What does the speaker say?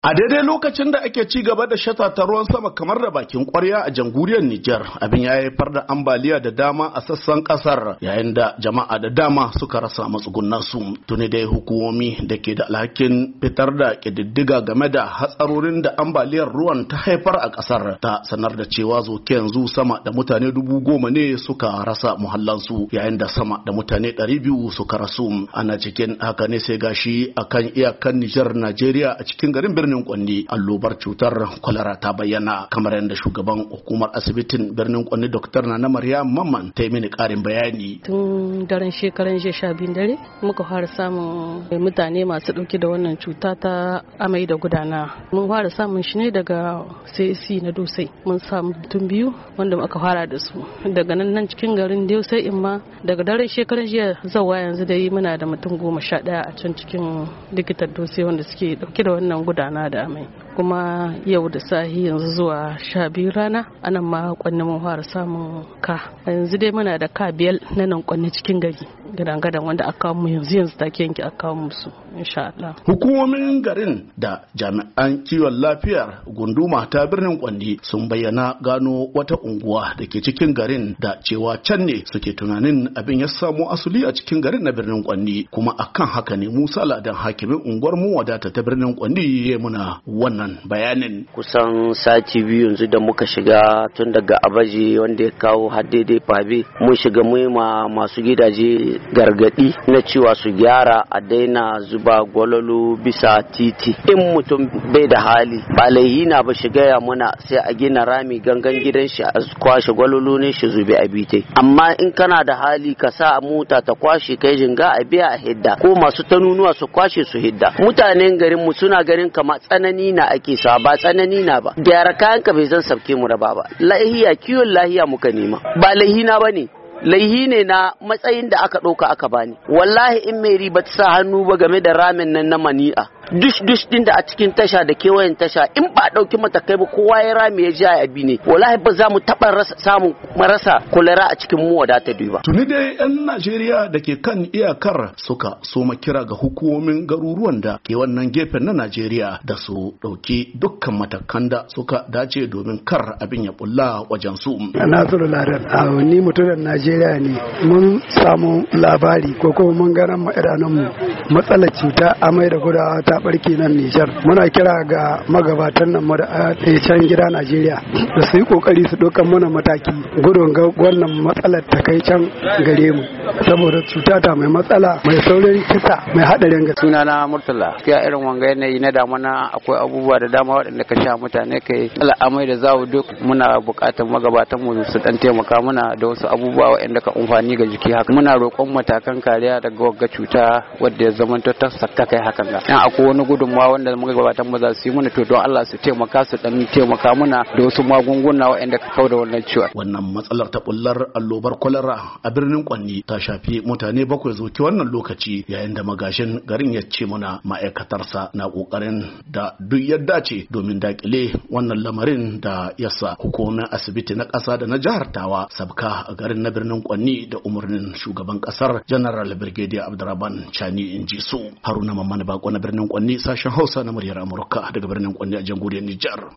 A daidai lokacin da ake ci gaba da shatata ruwan sama kamar da bakin kwarya a jamhuriyar Nijar, abin ya haifar da ambaliya da dama a sassan kasar, yayin da jama'a da dama suka rasa matsugunansu. Tuni dai hukumomi da ke da alhakin fitar da ƙididdiga game da hatsarorin da ambaliyar ruwan ta haifar a kasar ta sanar da cewa zoke yanzu sama da mutane 10,000 ne suka rasa muhallansu, yayin da sama da mutane 200 suka rasu. Ana cikin haka ne sai gashi akan iyakan Nijar Najeriya a cikin garin birnin Kwanni allobar cutar kwalara ta bayyana, kamar yadda shugaban hukumar asibitin birnin Kwanni Dr. Nana Maryam Mamman ta yi mini karin bayani. Tun daren shekaran jiya 12 dare muka fara samun mutane masu dauke da wannan cuta ta amai da gudana. Mun fara samun shi ne daga CAC na Dosai. Mun samu mutum 2 wanda muka fara da su. Daga nan cikin garin Dosai in ma daga daren shekaran jiya zawa yanzu dai muna da mutum 11 a can cikin likitan Dosai wanda suke dauke da wannan gudana da amai. Kuma yau da sahi yanzu zuwa 12 rana anan ma Kwanni mun fara samun ka. Yanzu dai muna da ka 5 na nan Kwanni cikin gari gadan wanda aka mu yanzu take yanki aka musu insha Allah. Hukumomin garin da jami'an kiwon lafiyar gunduma ta birnin Kwanni sun bayyana gano wata unguwa da ke cikin garin da cewa can ne suke tunanin abin ya samu asali a cikin garin na birnin Kwanni, kuma akan haka ne Musa Ladan hakimin unguwar mu wadata ta birnin Kwanni ya muna wannan bayanin. Kusan sati 2 yanzu da muka shiga tun daga Abaji wanda ya kawo har daidai Fabe, mun shiga mu ma masu gidaje gargadi na cewa su gyara a daina zuba gwalolo bisa titi. In mutum bai da hali ba laihi na ba shiga ya muna sai a gina rami gangan gidan shi a kwashe gwalolo ne shi zube a bite. Amma in kana da hali ka sa mota ta kwashe kai jinga a biya a hidda, ko masu tanunuwa su kwashe su hidda. Mutanen garin mu suna garin kama tsanani na ake sa, ba tsanani na ba. Gyara kayan ka bai zan sabke mu raba ba. Lahiya kiwon lahiya muka nema, ba lahina bane. Laihi ne na matsayin da aka ɗauka aka bani. Wallahi in mai riba ta sa hannu ba game da ramin nan na mani'a, dush din da a cikin tasha da kewayen tasha, in ba ɗauki matakai ba kowa ya rami ya ja abi ne, wallahi ba za mu taɓa samun marasa kolera a cikin mu wadata ba. Tuni dai 'yan Najeriya da ke kan iyakar suka soma kira ga hukumomin garuruwan da ke wannan gefen na Najeriya da su ɗauki dukkan matakan da suka dace domin kar abin ya bulla wajen su. Nasiru Ladan, ni mutumin Najeriya ne. Mun samu labari ko kuma mun ganin mu matsalar cuta amai da gudawa ta barke nan Nijar. Muna kira ga magabatan nan mu da can gida Najeriya da su yi kokari su ɗaukan mana mataki gudun ga wannan matsalar ta kai can gare mu, saboda cuta ta mai matsala mai saurin kisa mai hadarin ga. Sunana Murtala. Gaskiya irin wanga yanayi na damana akwai abubuwa da dama waɗanda ka sha mutane kai amai da zawo duk muna buƙatar magabatan mu su dan taimaka muna da wasu abubuwa waɗanda ka amfani ga jiki haka. Muna roƙon matakan kariya daga wagga cuta wadda ya zama ta sakka kai hakan ga. In akwai wani gudunmawa wanda magabatan mu za su yi muna to don Allah su taimaka su dan taimaka muna da wasu magunguna waɗanda ka kauda wannan ciwon. Wannan matsalar ta bullar allobar kwalara a birnin Kwanni ta shafi mutane 7 zuwa wannan lokaci, yayin da magashin garin ya ce muna ma'aikatarsa na kokarin da duk yadda ce domin dakile wannan lamarin da yasa hukumar asibiti na ƙasa da na jihar Tawa sabka a garin na birnin Kwanni da umarnin shugaban ƙasar General Brigadier Abdurrahman Chani inji su. Haruna Mamman Bako na birnin Kwanni, sashen Hausa na muryar Amurka daga birnin Kwanni a jamhuriyar Nijar.